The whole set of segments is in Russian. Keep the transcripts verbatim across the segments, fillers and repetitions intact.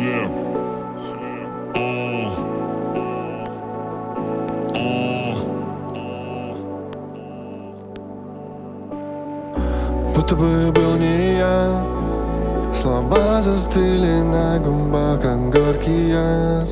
Хлеб. О. О. Будто бы был не я. Слова застыли на губах, как горькие.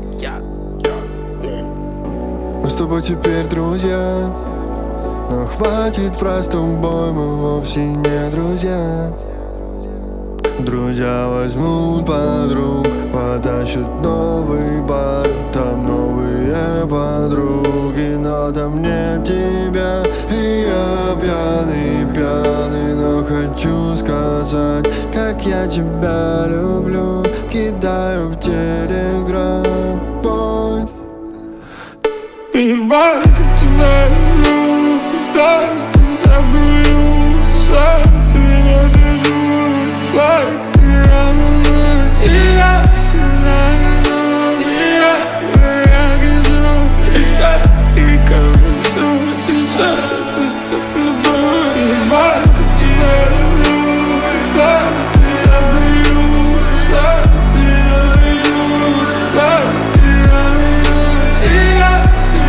Мы с тобой теперь друзья, но хватит фраз, с тобой мы вовсе не друзья. Друзья возьмут подруг, потащат новый бар. Там новые подруги, но там нет тебя. И я пьяный, пьяный, но хочу сказать, как я тебя люблю. Кидаю в телеграм пост. Ебать, как тебя люблю, пытаюсь, ты забыл, сам ты меня жду, факт, ты обманул тебя, обманул тебя, я вижу тебя и колесу часа, ты спокойно. Ебать, как тебя люблю, пытаюсь, ты забыл, сам ты меня жду, факт, ты обманул тебя.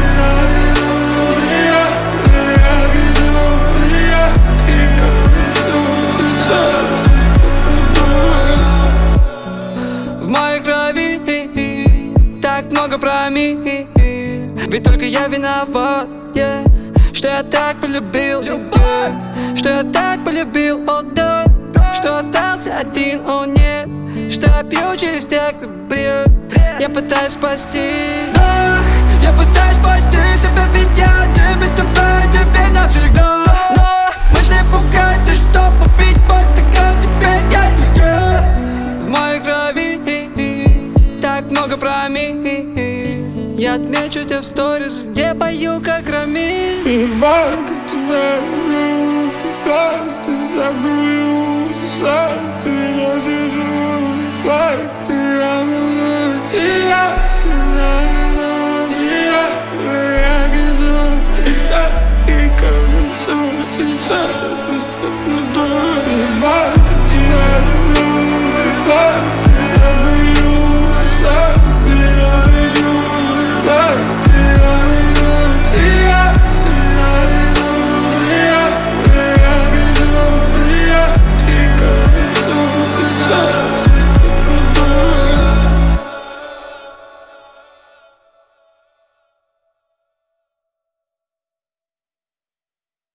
В моей крови так много про мир, ведь только я виноват, yeah, что я так полюбил, yeah, что я так полюбил, о oh, да, что остался один, о oh, нет, что я пью через текст бред. Я пытаюсь спасти, да, я пытаюсь спасти себя, ведь я один без тебя теперь навсегда. Но можешь не пугать, ты что, попить мой стакан, теперь я yeah. В моей крови так много про мир. Я отмечу тебя в сторис, где пою как Рамиль. Ебать, как тебя люблю, пытаюсь, ты забыл, сам ты меня жду, факт, ты обманул тебя.